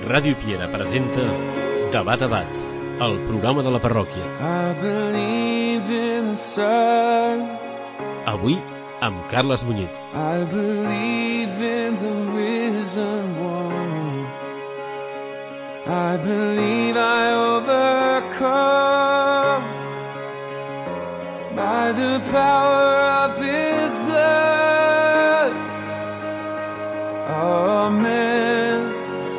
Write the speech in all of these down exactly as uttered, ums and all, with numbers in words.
Ràdio Piera presenta Debat Debat, el programa de la parròquia. Avui amb Carles Muñiz. I believe in the risen one. I believe I overcome by the power of his blood. Amen.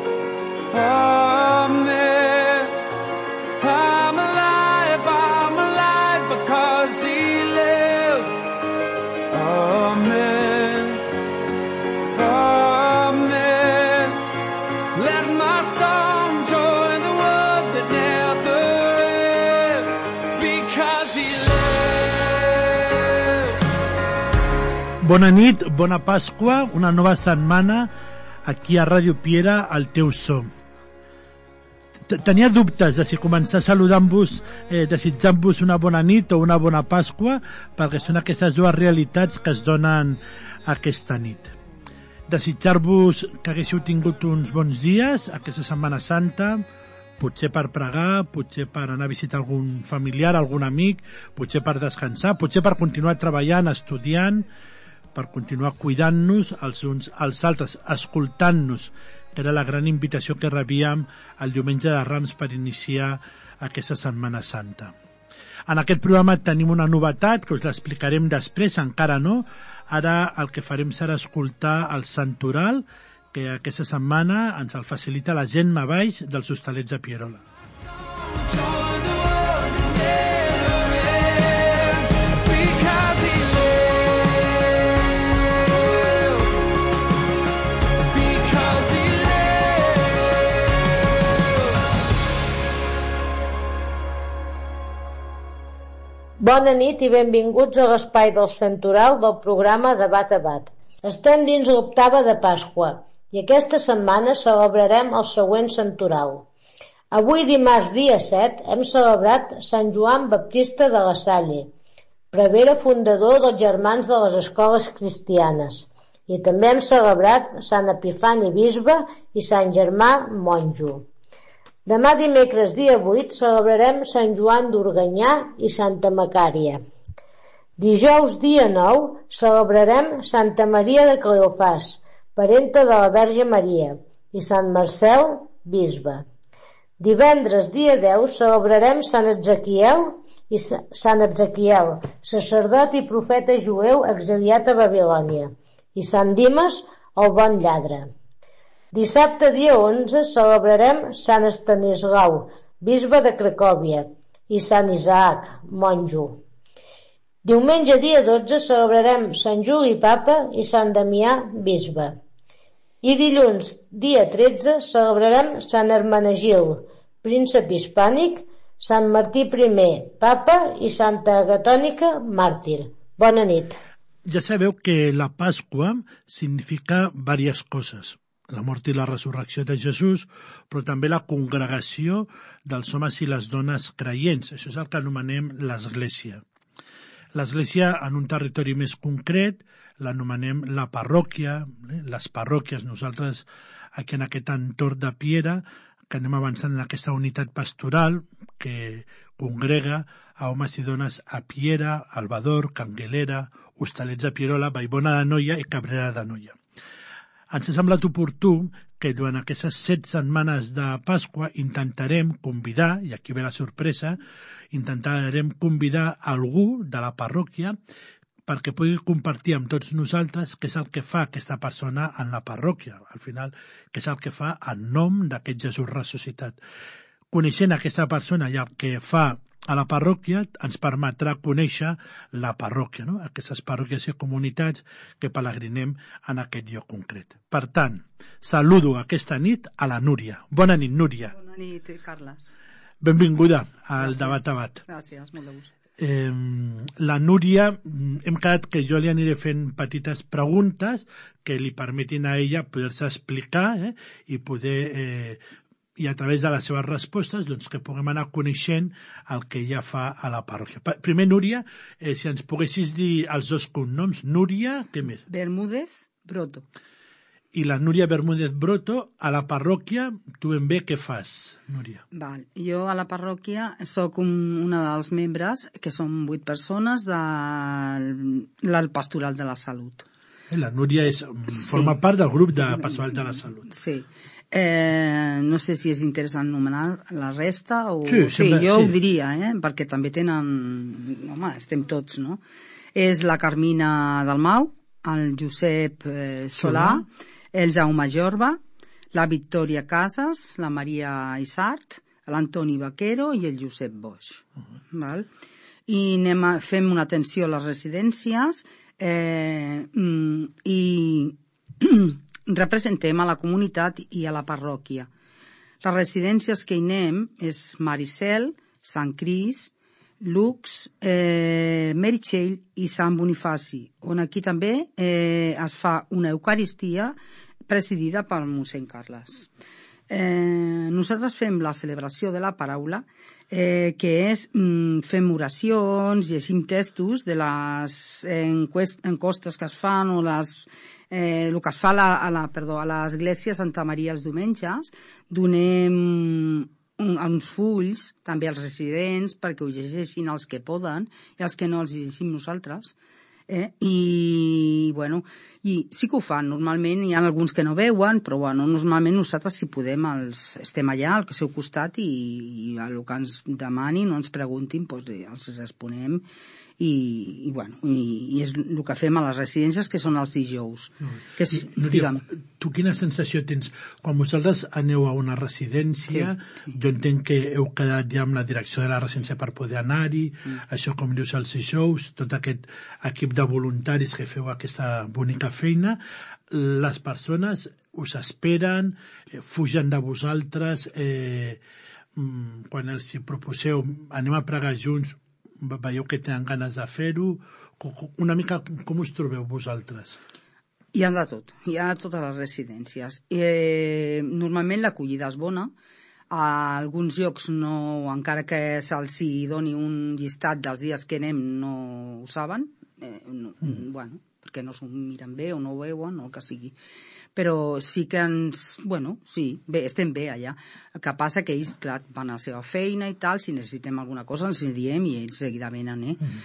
Amen. I'm alive, I'm alive because he lives. Amen. Amen. Let my song join the world that never ends because he lives. Bona nit, bona Pasqua, una nova setmana aquí a Ràdio Piera, al teu so. Tenia dubtes de si començar saludant-vos, eh, desitjant-vos una bona nit o una bona Pasqua, perquè són aquestes dues realitats que es donen aquesta nit. Desitjar-vos que haguéssiu tingut uns bons dies aquesta Setmana Santa, potser per pregar, potser per anar a visitar algun familiar, algun amic, potser per descansar, potser per continuar treballant, estudiant, per continuar cuidant-nos els uns als altres, escoltant-nos, que era la gran invitació que rebíem el diumenge de Rams per iniciar aquesta Setmana Santa. En aquest programa tenim una novetat que us l'explicarem després, encara no. Ara el que farem serà escoltar el santoral, que aquesta setmana ens el facilita la Gemma Baix dels Hostalets de Pierola. Bona nit i benvinguts a l'espai del santoral del programa Debat Debat. Estem dins l'octava de Pasqua i aquesta setmana celebrarem el següent santoral. Avui, dimarts dia set, hem celebrat Sant Joan Baptista de la Salle, prevere fundador dels Germans de les Escoles Cristianes, i també hem celebrat Sant Epifani Bisbe i Sant Germà Monjo. Demà dimecres dia vuit celebrarem Sant Joan d'Organyà i Santa Macària. Dijous dia nou celebrarem Santa Maria de Cleofàs, parenta de la Verge Maria, i Sant Marcel, bisbe. Divendres dia deu celebrarem Sant Ezequiel i Sant Ezequiel, sacerdot i profeta jueu exiliat a Babilònia, i Sant Dimes, el bon lladre. Dissabte dia onze celebrarem Sant Estanislau, bisbe de Cracòvia, i Sant Isaac, monjo. Diumenge dia dotze celebrarem Sant Juli Papa i Sant Damià, bisbe. I dilluns dia tretze celebrarem Sant Hermenegil, príncep hispànic, Sant Martí primer, papa, i Santa Agatònica, màrtir. Bona nit. Ja sabeu que la Pasqua significa diverses coses. La mort i la resurrecció de Jesús, però també la congregació dels homes i les dones creients. Això és el que anomenem l'Església. L'Església, en un territori més concret, l'anomenem la parròquia, les parròquies. Nosaltres, aquí en aquest entorn de Piera, que anem avançant en aquesta unitat pastoral que congrega a homes i dones a Piera, Albador, Canguelera, Hostalets de Pierola, Vallbona d'Anoia i Cabrera d'Anoia. Ens ha semblat oportú que durant aquestes set setmanes de Pasqua intentarem convidar, i aquí ve la sorpresa, intentarem convidar algú de la parròquia perquè pugui compartir amb tots nosaltres què és el que fa aquesta persona en la parròquia, al final, què és el que fa en nom d'aquest Jesús ressuscitat. Coneixent aquesta persona i el que fa a la parròquia ens permetrà conèixer la parròquia, no? Aquestes parròquies i comunitats que pelegrinem en aquest lloc concret. Per tant, saludo aquesta nit a la Núria. Bona nit, Núria. Bona nit, Carles. Benvinguda al Gràcies. Debat Debat. Gràcies, molt de gust. Eh, la Núria, hem quedat que jo li aniré fent petites preguntes que li permetin a ella poder-se explicar eh, i poder... Eh, i a través de les seves respostes doncs, que puguem anar coneixent el que ella fa a la parròquia. Primer, Núria, eh, si ens poguessis dir els dos cognoms. Núria, què més? Bermúdez Broto. i la Núria Bermúdez Broto, a la parròquia, tu ben bé què fas, Núria? Val. Jo a la parròquia sóc un, una dels membres, que són vuit persones, del, del Pastoral de la Salut. La Núria és, forma Sí. part del grup de Pastoral de la Salut. Sí. Eh, no sé si és interessant anomenar la resta o... Sí, sempre, jo sí. ho diria, eh? Perquè també tenen... Home, estem tots, no? És la Carmina Dalmau, el Josep eh, Solà, el Jaume Jorba, la Victòria Casas, la Maria Isart, l'Antoni Vaquero i el Josep Boix. Uh-huh. Val? I anem a, fem una atenció a les residències eh, i representem a la comunitat i a la parròquia. Les residències que hi anem és Maricel, Sant Cris, Lux, eh, Meritxell i Sant Bonifaci, on aquí també eh, es fa una eucaristia presidida per mossèn Carles. Eh, nosaltres fem la celebració de la paraula, eh, que és, mm, fem oracions, llegim textos de les enquest, encostes que es fan o les, eh, el que es fa a la, a la, perdó, a l'església Santa Maria els diumenges, donem uns fulls també als residents perquè ho llegeixin els que poden i els que no els llegeixim nosaltres. Eh? I, bueno, i sí que ho fan, normalment hi ha alguns que no veuen, però bueno, normalment nosaltres si podem els, estem allà al seu costat i, i el que ens demanin o ens preguntin doncs, els responem i, i bueno, i, i és el que fem a les residències, que són els dijous. No. Que és, Núria, tu quina sensació tens? Quan vosaltres aneu a una residència, sí, sí. Jo entenc que heu quedat ja amb la direcció de la residència per poder anar-hi, mm. això com dius els dijous, tot aquest equip de voluntaris que feu aquesta bonica feina, les persones us esperen, eh, fugen de vosaltres, eh, quan els hi proposeu, anem a pregar junts, veieu que tenen ganes de fer-ho, una mica com us trobeu vosaltres? Hi ha de tot, hi ha de totes les residències. Eh, normalment l'acollida és bona, a alguns llocs no, encara que se'ls doni un llistat dels dies que anem, no ho saben, eh, no, mm. bueno, perquè no s'ho miren bé o no ho veuen o el que sigui. Però sí que ens... Bueno, sí, bé, estem bé allà. El que passa que ells, clar, van a la seva feina i tal, si necessitem alguna cosa ens hi diem i ells seguida venen, eh? Mm.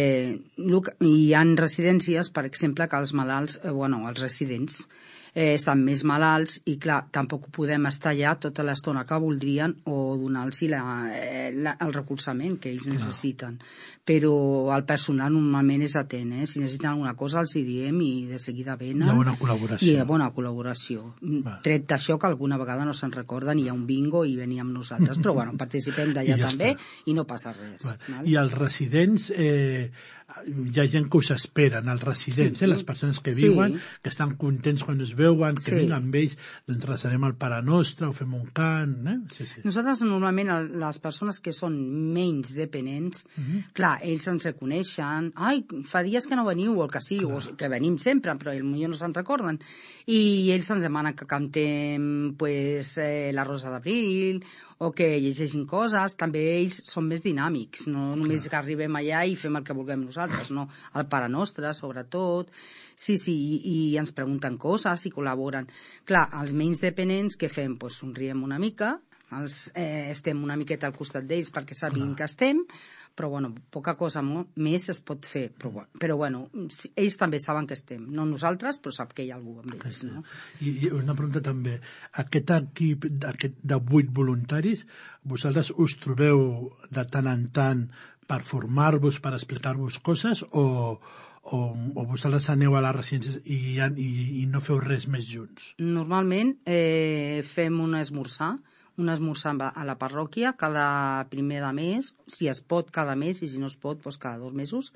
eh hi ha residències, per exemple, que els malalts, eh, bueno, els residents, eh, estan més malalts i, clar, tampoc podem estar allà tota l'estona que voldrien o donar-los eh, el recolzament que ells necessiten. Però el personal normalment és atent, eh? Si necessiten alguna cosa els hi diem i de seguida venen. Hi ha bona col·laboració. I hi ha bona col·laboració. Va. Tret d'això que alguna vegada no se'n recorden, hi ha un bingo i venim amb nosaltres, però bueno, participem d'allà ja també està. I no passa res. Val. I els residents, eh, hi ha gent que us esperen, els residents, sí. eh, les persones que viuen, sí. que estan contents quan us veuen, que sí. vinguin amb ells, doncs resarem el Pare Nostre o fem un cant, eh? Sí, sí. Nosaltres normalment les persones que són menys dependents, uh-huh. clar, ells ens reconeixen, ai, fa dies que no veniu o el que sigui, clar. O que venim sempre, però potser no se'n recorden, i ells ens demanen que cantem pues, eh, la Rosa d'Abril o que llegeixin coses. També ells són més dinàmics, no només que arribem allà i fem el que vulguem nosaltres, no, el Pare Nostre, sobretot. Sí, sí, i, i ens pregunten coses i col·laboren. Clar, els menys dependents, què fem? Pues somriem una mica, els, eh, estem una miqueta al costat d'ells perquè sàpiguen que estem, però bueno, poca cosa més es pot fer, però, però bueno, ells també saben que estem, no nosaltres, però sap que hi ha algú amb ells, no? I, i una pregunta també, aquest equip aquest de vuit voluntaris, vosaltres us trobeu de tant en tant per formar-vos, per explicar-vos coses, o, o, o vosaltres aneu a les residències i, i, i no feu res més junts? Normalment eh, fem un esmorzar, un esmorzar a la parròquia cada primer de mes, si es pot cada mes i si no es pot, doncs cada dos mesos,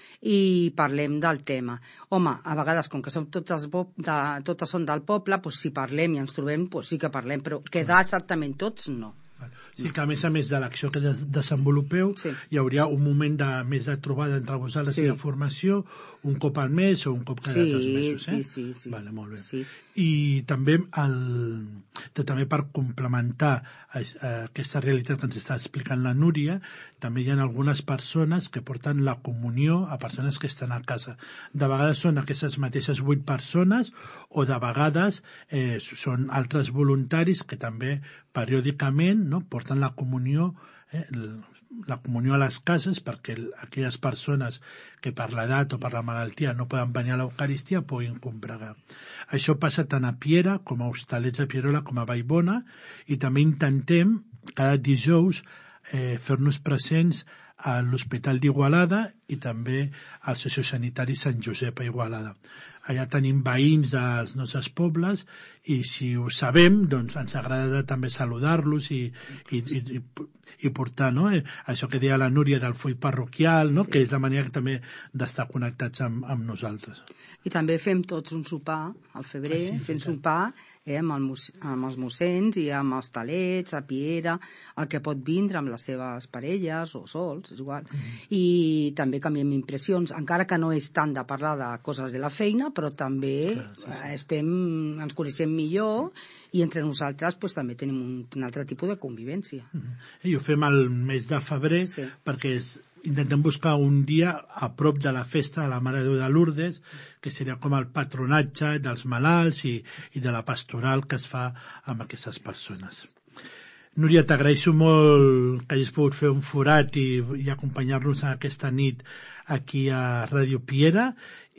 i parlem del tema. Home, a vegades, com que som totes, de, totes són del poble, doncs si parlem i ens trobem, doncs sí que parlem, però quedar exactament tots, no. Sí, que a més a més de l'acció que des desenvolupeu, sí. hi hauria un moment de, més de trobada entre vosaltres sí. i de formació, un cop al mes o un cop cada sí, dos mesos, eh? Sí, sí, sí. Vale, molt bé. Sí. I també, el, també per complementar aquesta realitat que ens està explicant la Núria, també hi ha algunes persones que porten la comunió a persones que estan a casa. De vegades són aquestes mateixes vuit persones o de vegades eh, són altres voluntaris que també periòdicament no, porten la comunió eh, la comunió a les cases perquè aquelles persones que per l'edat o per la malaltia no poden venir a l'Eucaristia puguin combregar. Això passa tant a Piera com a Hostalets de Pierola com a Vallbona i també intentem cada dijous eh, fer-nos presents a l'Hospital d'Igualada i també al Sociosanitari Sant Josep a Igualada. Allà tenim veïns dels nostres pobles i si ho sabem, doncs ens agrada també saludar-los i, i, i, i portar no? això que deia la Núria del full parroquial, no? sí. que és la manera que també d'estar connectats amb, amb nosaltres. I també fem tots un sopar al febrer, ah, sí, fem sí, sopar eh, amb, el, amb els mossens i amb els talets, a Piera, el que pot vindre amb les seves parelles o sols, és igual. Mm-hmm. I també canviem impressions, encara que no és tant de parlar de coses de la feina, però també Clar, sí, sí. estem, ens coneixem millor i entre nosaltres pues, també tenim un, un altre tipus de convivència. Mm-hmm. I ho fem al mes de febrer sí. perquè és, intentem buscar un dia a prop de la festa de la Mare de Déu de Lourdes, que seria com el patronatge dels malalts i, i de la pastoral que es fa amb aquestes persones. Núria, t'agraeixo molt que hagis pogut fer un forat i, i acompanyar-nos aquesta nit aquí a Ràdio Piera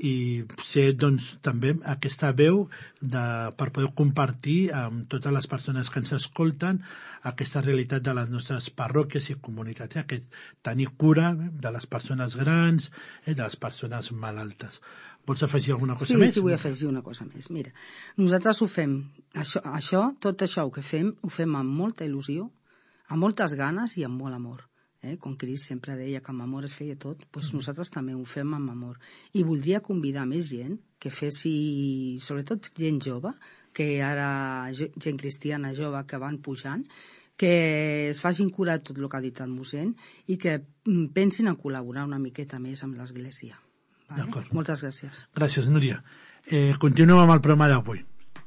i ser doncs, també aquesta veu de, per poder compartir amb totes les persones que ens escolten aquesta realitat de les nostres parròquies i comunitats, eh? Aquest tenir cura de les persones grans, eh? de les persones malaltes. Vols afegir alguna cosa sí, més? Sí, sí, vull afegir una cosa més. Mira, nosaltres ho fem, això, això, tot això que fem, ho fem amb molta il·lusió, amb moltes ganes i amb molt amor. Eh? Com Crist sempre deia que amb amor es feia tot, doncs mm. nosaltres també ho fem amb amor. I voldria convidar més gent que fessi, sobretot gent jove, que ara gent cristiana jove que van pujant, que es facin cura de tot el que ha dit el mossèn i que pensin en col·laborar una miqueta més amb l'Església. Vale? Moltes gràcies. Gràcies, Núria. Eh, continuem amb el programa d'avui.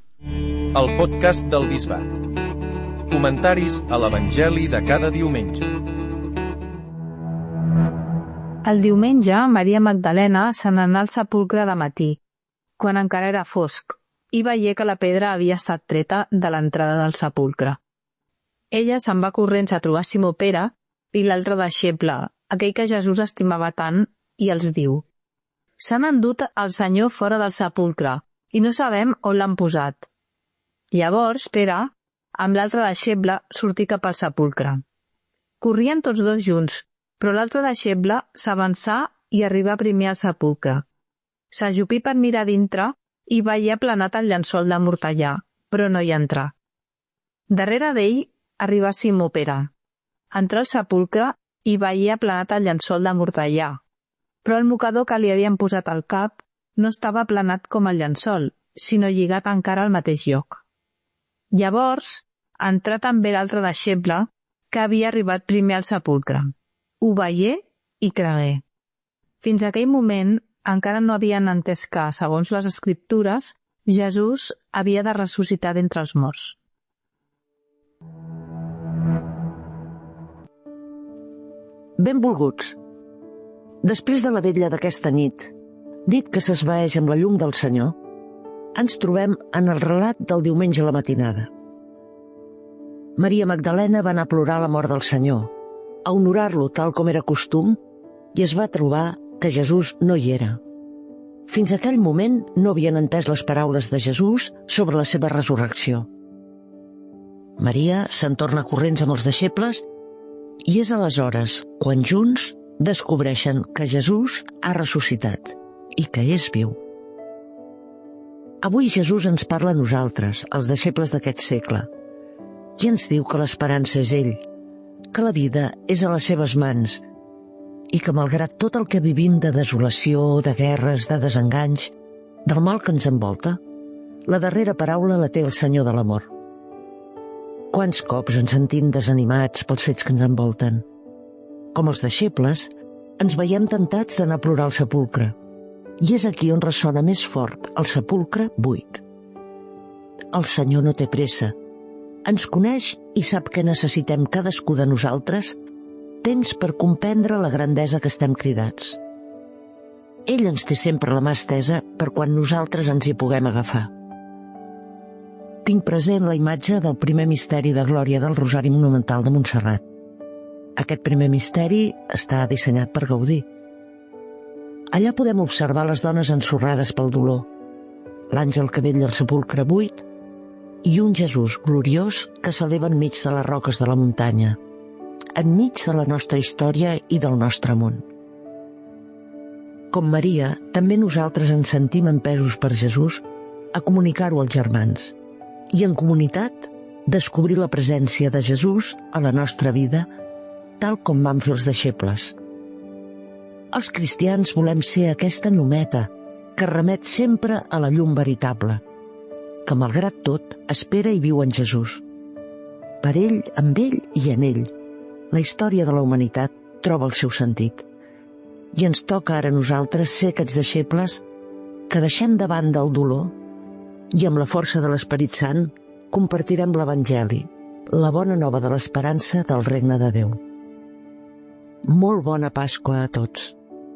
El podcast del Bisbat. Comentaris a l'Evangeli de cada diumenge. El diumenge, Maria Magdalena se n'anà al sepulcre de matí, quan encara era fosc, i veié que la pedra havia estat treta de l'entrada del sepulcre. Ella se'n va corrents a trobar Simó Pere i l'altre deixeble, aquell que Jesús estimava tant, i els diu: «S'han endut el Senyor fora del sepulcre, i no sabem on l'han posat». Llavors, Pere, amb l'altre deixeble, sortí cap al sepulcre. Corrien tots dos junts, però l'altre deixeble s'avançà i arribà primer al sepulcre. S'ajupí per mirar dintre i veié aplanat el llençol de mortellà, però no hi entrà. Darrere d'ell arribà Simó Pere. Entrà al sepulcre i veié aplanat el llençol de mortellà, però el mocador que li havien posat al cap no estava aplanat com el llençol, sinó lligat encara al mateix lloc. Llavors, entrà també l'altre deixeble que havia arribat primer al sepulcre. Ho veié i cregué. Fins a aquell moment encara no havien entès que, segons les Escriptures, Jesús havia de ressuscitar d'entre els morts. Benvolguts. Després de la vetlla d'aquesta nit, nit que s'esvaeix amb la llum del Senyor, ens trobem en el relat del diumenge a la matinada. Maria Magdalena va anar a plorar la mort del Senyor, a honorar-lo tal com era costum, i es va trobar que Jesús no hi era. Fins a aquell moment no havien entès les paraules de Jesús sobre la seva resurrecció. Maria se'n torna corrents amb els deixebles i és aleshores quan junts descobreixen que Jesús ha ressuscitat i que és viu. Avui Jesús ens parla a nosaltres, els deixebles d'aquest segle, i ens diu que l'esperança és ell, que la vida és a les seves mans i que malgrat tot el que vivim de desolació, de guerres, de desenganys, del mal que ens envolta, la darrera paraula la té el Senyor de l'amor. Quants cops ens sentim desanimats pels fets que ens envolten. Com els deixebles, ens veiem tentats d'anar a plorar al sepulcre. I és aquí on ressona més fort el sepulcre buit. El Senyor no té pressa. Ens coneix i sap que necessitem cadascú de nosaltres temps per comprendre la grandesa que estem cridats. Ell ens té sempre la mà estesa per quan nosaltres ens hi puguem agafar. Tinc present la imatge del primer misteri de glòria del Rosari Monumental de Montserrat. Aquest primer misteri està dissenyat per Gaudí. Allà podem observar les dones ensorrades pel dolor, l'àngel que vetlla al sepulcre buit i un Jesús gloriós que s'eleva enmig de les roques de la muntanya, enmig de la nostra història i del nostre món. Com Maria, també nosaltres ens sentim empesos per Jesús a comunicar-ho als germans i en comunitat descobrir la presència de Jesús a la nostra vida tal com van fer els deixebles. Els cristians volem ser aquesta llumeta que remet sempre a la llum veritable, que malgrat tot espera i viu en Jesús. Per ell, amb ell i en ell, la història de la humanitat troba el seu sentit. I ens toca ara a nosaltres ser aquests deixebles que deixem de banda el dolor i amb la força de l'Esperit Sant compartirem l'Evangeli, la bona nova de l'esperança del regne de Déu. Molt bona Pasqua a tots.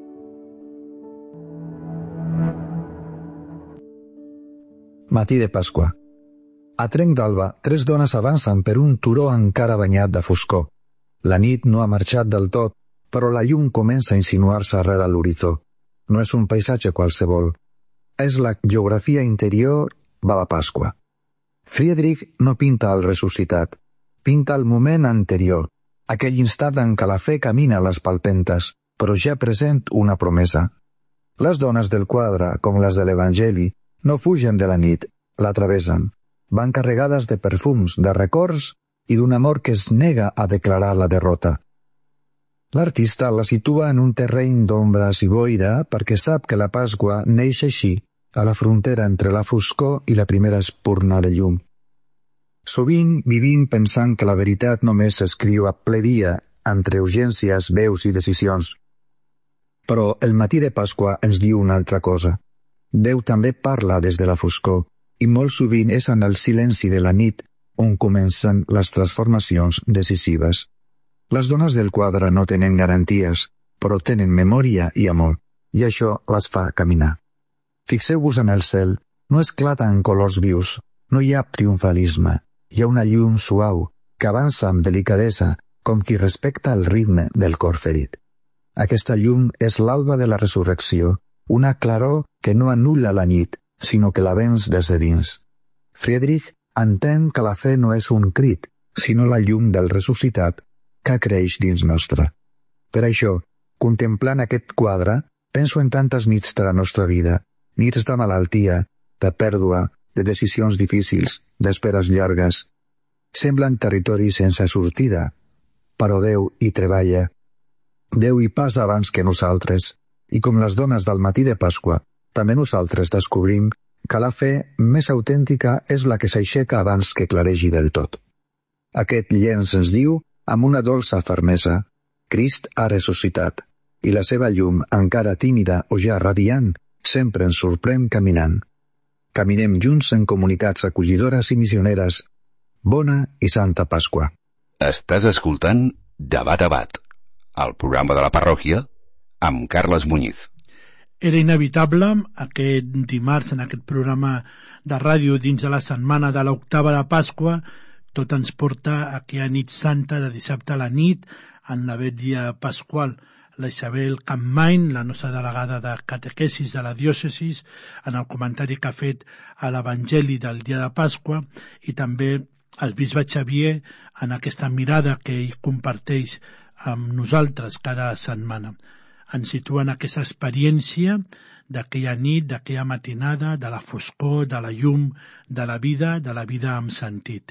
Matí de Pasqua. A trenc d'alba, tres dones avancen per un turó encara banyat de foscor. La nit no ha marxat del tot, però la llum comença a insinuar-se rere l'horitzó. No és un paisatge qualsevol. És la geografia interior de la Pasqua. Friedrich no pinta el ressuscitat, pinta el moment anterior, aquell instant en què la fe camina a les palpentes, però ja present una promesa. Les dones del quadre, com les de l'Evangeli, no fugen de la nit, la travessen. Van carregades de perfums, de records i d'un amor que es nega a declarar la derrota. L'artista la situa en un terreny d'ombres i boira perquè sap que la Pasqua neix així, a la frontera entre la foscor i la primera espurna de llum. Sovint vivim pensant que la veritat només s'escriu a ple dia, entre urgències, veus i decisions. Però el matí de Pasqua ens diu una altra cosa. Déu també parla des de la foscor, i molt sovint és en el silenci de la nit on comencen les transformacions decisives. Les dones del quadre no tenen garanties, però tenen memòria i amor, i això les fa caminar. Fixeu-vos en el cel, no esclata en colors vius, no hi ha triomfalisme, hi ha una llum suau, que avança amb delicadesa, com qui respecta el ritme del cor ferit. Aquesta llum és l'alba de la resurrecció, una claror que no anul·la la nit, sinó que la venç des de dins. Friedrich entén que la fe no és un crit, sinó la llum del ressuscitat que creix dins nostre. Per això, contemplant aquest quadre, penso en tantes nits de la nostra vida, nits de malaltia, de pèrdua, de decisions difícils, d'esperes llargues. Semblen territoris sense sortida, però Déu hi treballa. Déu hi passa abans que nosaltres, i com les dones del matí de Pasqua, també nosaltres descobrim que la fe més autèntica és la que s'aixeca abans que claregi del tot. Aquest llenç ens diu, amb una dolça fermesa, Crist ha ressuscitat, i la seva llum, encara tímida o ja radiant, sempre ens sorprèn caminant. Caminem junts en comunitats acollidores i missioneres. Bona i Santa Pasqua. Estàs escoltant Debat a Bat, el programa de la parròquia amb Carles Muñiz. Era inevitable aquest dimarts en aquest programa de ràdio dins de la setmana de l'octava de Pasqua. Tot ens porta a aquella nit santa de dissabte a la nit en la vetlla pasqual. La Isabel Campmany, la nostra delegada de catequesis de la diòcesis, en el comentari que ha fet a l'Evangeli del dia de Pasqua, i també el bisbe Xavier en aquesta mirada que ell comparteix amb nosaltres cada setmana. Ens situa en aquesta experiència d'aquella nit, d'aquella matinada, de la foscor, de la llum, de la vida, de la vida amb sentit.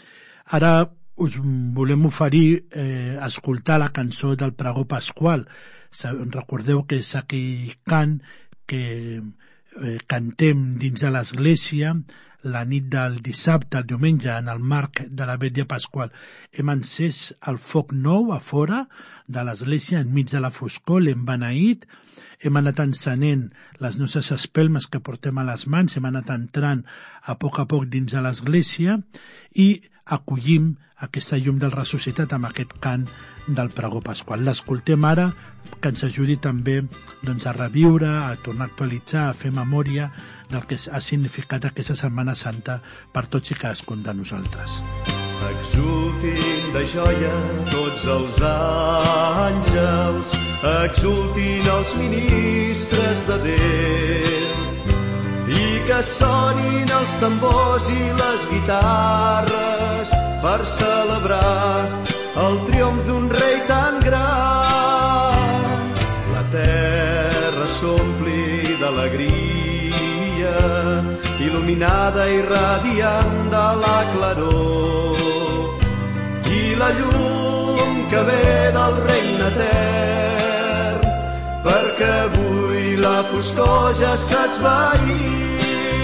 Ara us volem oferir eh, escoltar la cançó del pregó pasqual. Recordeu que és aquell cant que eh, cantem dins de l'església, la nit del dissabte al diumenge, en el marc de la vetlla pasqual, hem encès el foc nou a fora de l'església, enmig de la foscor, l'hem beneït, hem anat encenent les nostres espelmes que portem a les mans, hem anat entrant a poc a poc dins de l'església i acollim aquesta llum del ressuscitat amb aquest cant del pregó pasqual. L'escoltem ara, que ens ajudi també doncs, a reviure, a tornar a actualitzar, a fer memòria del que ha significat aquesta Setmana Santa per tots i cadascun de nosaltres. Exultin de joia tots els àngels, exultin els ministres de Déu, i que sonin els tambors i les guitarres per celebrar el triomf d'un rei tan gran. La terra s'ompli d'alegria, il·luminada i radiant de la claror, i la llum que ve del regne etern, perquè avui la foscor ja s'ha esvaït.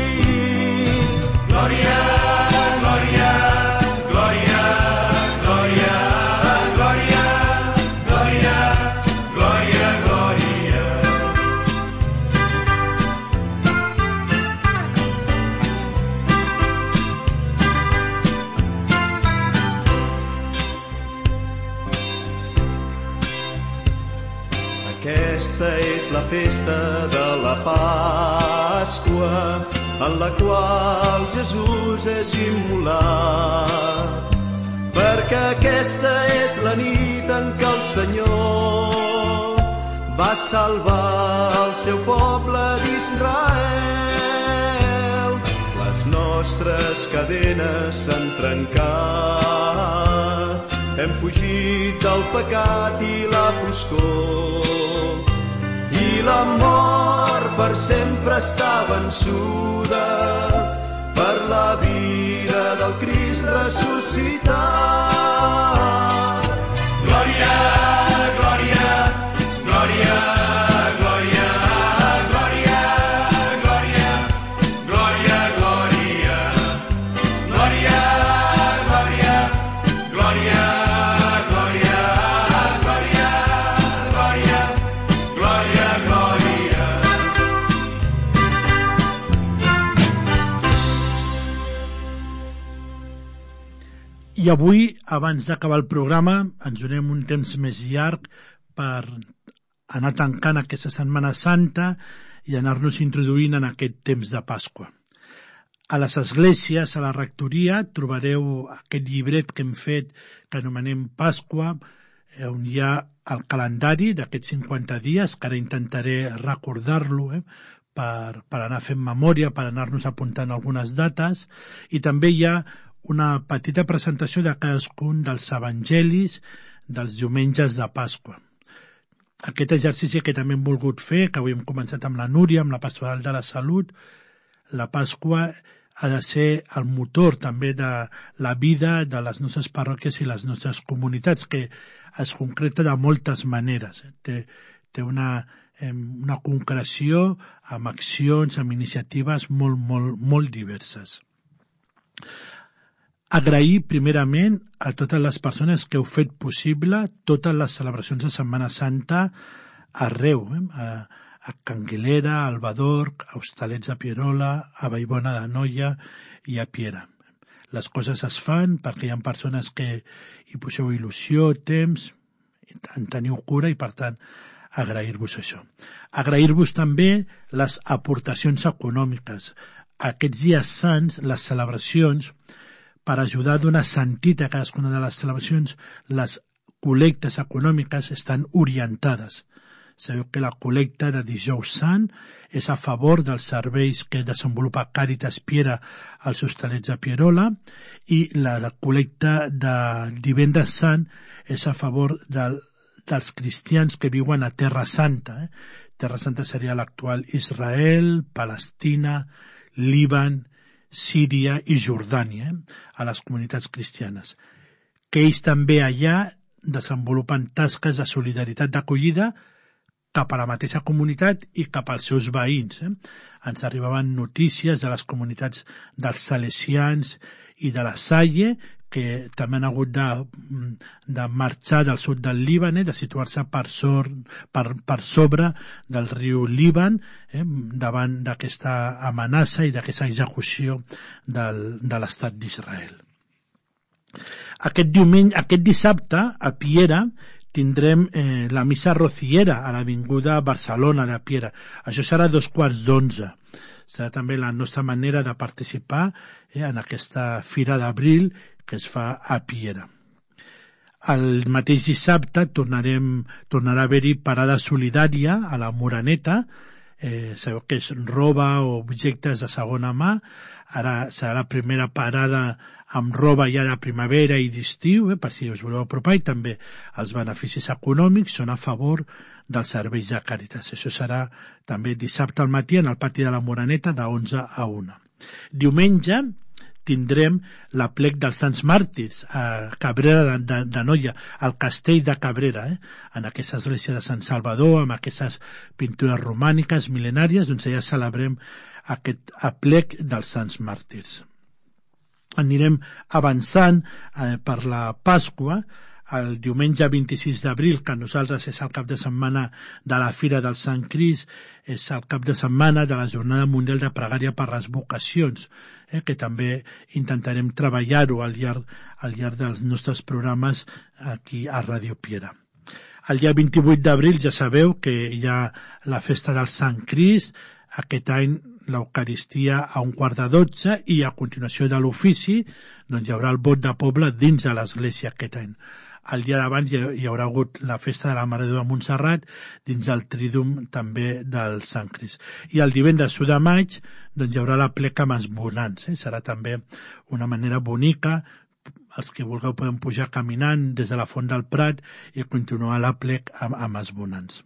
Glòria, glòria, glòria, glòria, glòria, glòria, glòria, glòria. Aquesta és la festa de la Pasqua, en la qual Jesús és immolat, perquè aquesta és la nit en què el Senyor va salvar el seu poble d'Israel. Les nostres cadenes s'han trencat, hem fugit del pecat i la foscor, i la mort per sempre està vençuda per la vida del Crist ressuscitat. Glòria, glòria, glòria, glòria, glòria, glòria, glòria, glòria, glòria, glòria, glòria, glòria, glòria, glòria, glòria, glòria. I avui, abans d'acabar el programa, ens donem un temps més llarg per anar tancant aquesta Setmana Santa i anar-nos introduint en aquest temps de Pasqua. A les esglésies, a la rectoria, trobareu aquest llibret que hem fet, que anomenem Pasqua, on hi ha el calendari d'aquests cinquanta dies, que ara intentaré recordar-lo, eh, per, per anar fent memòria, per anar-nos apuntant algunes dates, i també hi ha una petita presentació de cadascun dels evangelis dels diumenges de Pasqua. Aquest exercici que també hem volgut fer, que avui hem començat amb la Núria, amb la Pastoral de la Salut, la Pasqua ha de ser el motor també de la vida de les nostres parròquies i les nostres comunitats, que es concreta de moltes maneres. Té, té una, una concreció amb accions, amb iniciatives molt, molt, molt diverses. Agrair primerament a totes les persones que heu fet possible totes les celebracions de Setmana Santa arreu, eh? a, a Canguilera, a Albadorc, a Hostalets de Pierola, a Vallbona d'Anoia i a Piera. Les coses es fan perquè hi ha persones que hi poseu il·lusió, temps, en teniu cura i per tant agrair-vos això. Agrair-vos també les aportacions econòmiques. Aquests dies sants, les celebracions, per ajudar a donar sentit a cadascuna de les celebracions, les col·lectes econòmiques estan orientades. Sabeu que la col·lecta de Dijous Sant és a favor dels serveis que desenvolupa Càritas Piera als Hostalets de Pierola i la col·lecta de Divendres Sant és a favor del, dels cristians que viuen a Terra Santa. Eh? Terra Santa seria l'actual Israel, Palestina, Líban, Síria i Jordània, eh? a les comunitats cristianes, que ells també allà desenvolupen tasques de solidaritat d'acollida cap a la mateixa comunitat i cap als seus veïns. Eh? Ens arribaven notícies de les comunitats dels salesians i de la Salle, que també han hagut de, de marxar del sud del Líban, eh, de situar-se per, sor, per, per sobre del riu Líban, eh, davant d'aquesta amenaça i d'aquesta execució del, de l'estat d'Israel. Aquest diumenge, aquest dissabte, a Piera, tindrem eh, la missa rociera a l'Avinguda Barcelona de Piera. Això serà a dos quarts d'onze. Serà també la nostra manera de participar eh, en aquesta fira d'abril que es fa a Piera. El mateix dissabte tornarem, tornarà a haver-hi parada solidària a la Moreneta. Eh, sabeu que és roba o objectes de segona mà. Ara serà la primera parada amb roba ja de primavera i d'estiu, eh, per si us voleu apropar, i també els beneficis econòmics són a favor dels serveis de Càritas. Això serà també dissabte al matí en el pati de la Moreneta de onze a una. Diumenge tindrem l'aplec dels Sants Màrtirs a Cabrera de, de, de Noia, al castell de Cabrera, eh? En aquesta església de Sant Salvador, amb aquestes pintures romàniques mil·lenàries, doncs ja celebrem aquest aplec dels Sants Màrtirs. Anirem avançant eh, per la Pasqua. El diumenge vint-i-sis d'abril, que nosaltres és el cap de setmana de la Fira del Sant Crist, és el cap de setmana de la Jornada Mundial de Pregària per les Vocacions, eh, que també intentarem treballar-ho al llarg, al llarg dels nostres programes aquí a Ràdio Piera. El dia vint-i-vuit d'abril ja sabeu que hi ha la festa del Sant Crist, aquest any l'Eucaristia a un quart de dotze i a continuació de l'ofici doncs hi haurà el vot de poble dins de l'església aquest any. El dia d'abans hi haurà hagut la festa de la Mare de Déu de Montserrat dins el Trídum també del Sant Crist. I el divendres u de maig doncs hi haurà la pleca amb esbonants. Eh? Serà també una manera bonica. Els que vulgueu podem pujar caminant des de la Font del Prat i continuar la plec amb, amb esbonants.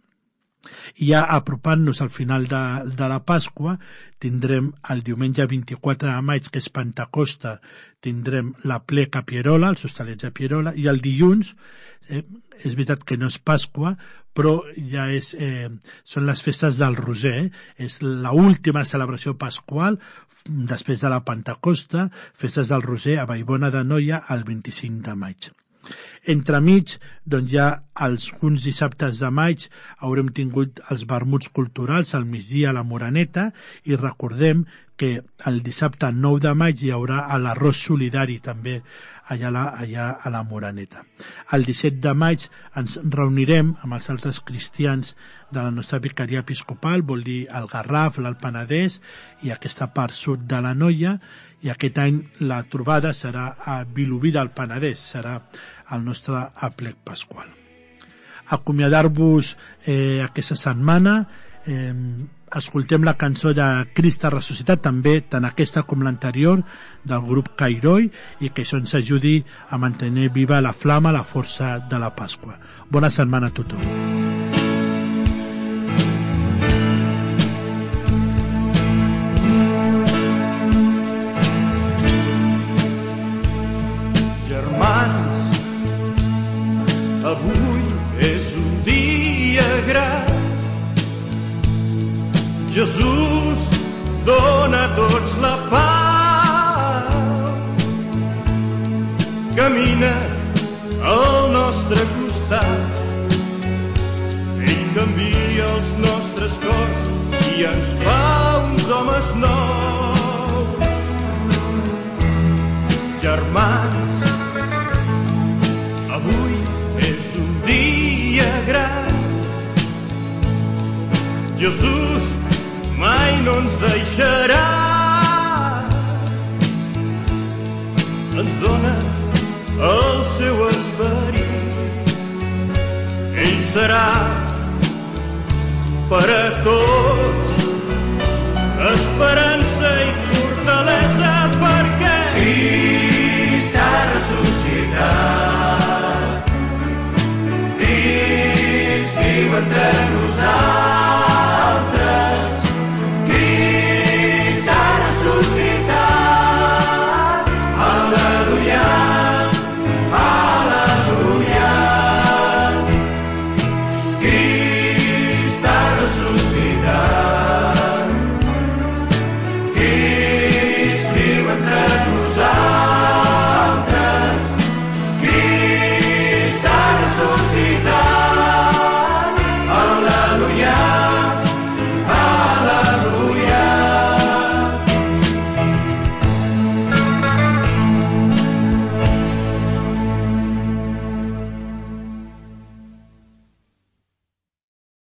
I ja apropant-nos al final de, de la Pasqua, tindrem el diumenge vint-i-quatre de maig, que és Pentecosta, tindrem la plec a Pierola, els hostalets a Pierola, i el dilluns, eh, és veritat que no és Pasqua, però ja és, eh, són les festes del Roser, eh? És l'última celebració pasqual, després de la Pentecosta, festes del Roser a Vallbona d'Anoia el vint-i-cinc de maig. Entremig, doncs ja alguns dissabtes de maig haurem tingut els vermuts culturals al migdia a la Moreneta i recordem que el dissabte nou de maig hi haurà l'arròs solidari també allà, la, allà a la Moreneta. El disset de maig ens reunirem amb els altres cristians de la nostra vicaria episcopal, vol dir el Garraf, l'Alt Penedès i aquesta part sud de l'Anoia, i aquest any la trobada serà a Vilobí del Penedès, serà el nostre aplec pasqual. Acomiadar-vos eh, aquesta setmana, eh, escoltem la cançó de Crist ha ressuscitat, també tant aquesta com l'anterior del grup Cairoi, i que això ens ajudi a mantenir viva la flama, la força de la Pasqua. Bona setmana a tothom. Germans, avui és un dia gran. Jesús dona a tots la pau. Camina al nostre costat. Ell canvia els nostres cors i ens fa uns homes nous. Germans, avui és un dia gran. Jesús mai no ens deixa